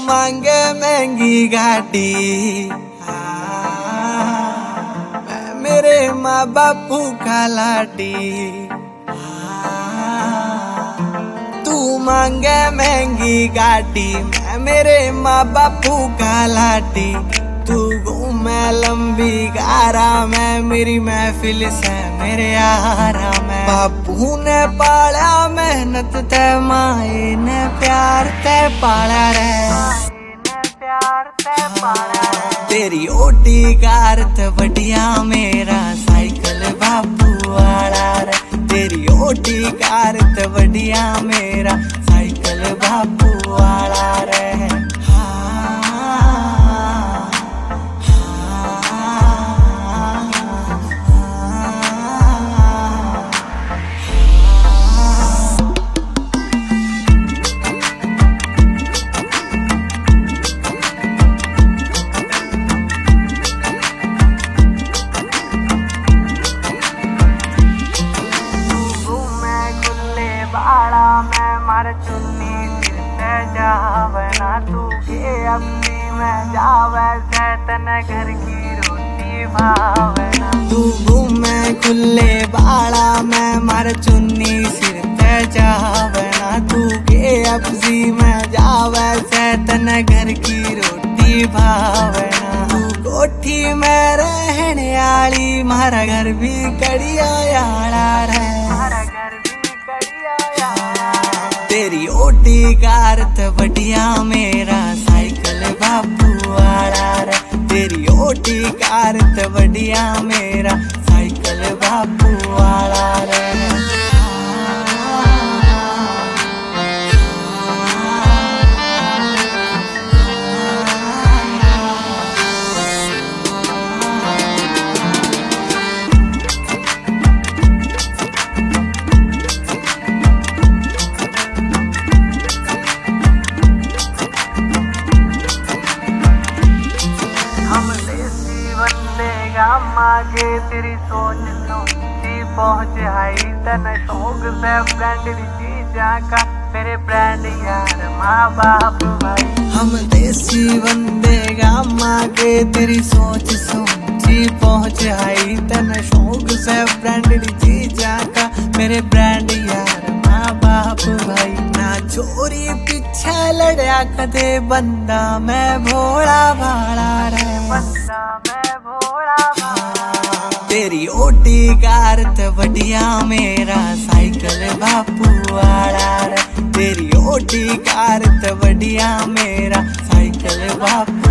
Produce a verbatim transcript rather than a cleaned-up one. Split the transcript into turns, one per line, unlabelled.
मांगे महंगी गाड़ी, मैं मेरे माँ बापू का लाडी। तू मांगे महंगी गाड़ी, मैं मेरे माँ बापू का लाडी। तू घूमे लंबी गारा में, मेरी महफिल से मेरे यारा में। बापू ने पाला मेहनत ते, माए ने प्यार ते पाला रे। तेरी ओटी कार ते बढ़िया मेरा साइकिल बापू वाला रे। तेरी ओटी कार ते बढ़िया मेरा साइकिल बापू वाला रे। बाड़ा में मार चुन्नी सिर पे जावे ना, तू के अपनी में जावे से तने घर की रोटी भावे ना। तू घूमे खुले बाड़ा में मार चुन्नी सिर पे जावे ना, तू के अपनी में जावे से तने घर की रोटी भावे ना। तू कोठी में रहने आली, मारा घर भी कड़िया याड़ा रे। तेरी ओटी कार ते बढ़िया मेरा साइकिल बापू वाला रे। तेरी ओटी कार ते बढ़िया मेरा साइकिल बापू वाला रे। मांगे तेरी सोच सोची पहुँच आई, तन शौक से ब्रांडेड चीजा का मेरे ब्रांड यार माँ बाप भाई। हम देसी बंदे गा मांगे तेरी सोच सोची पहुँच आई, तन शौक से ब्रांडेड चीजा का मेरे ब्रांड यार माँ बाप भाई। ना चोरी पीछे लड़या कदे बंदा मैं भोला भाला रे। बंदा मैं भोला भाला। तेरी ओटी कार ते बढ़िया मेरा साइकिल बापू वाला रे। तेरी ओटी कार ते बढ़िया मेरा साइकिल बापू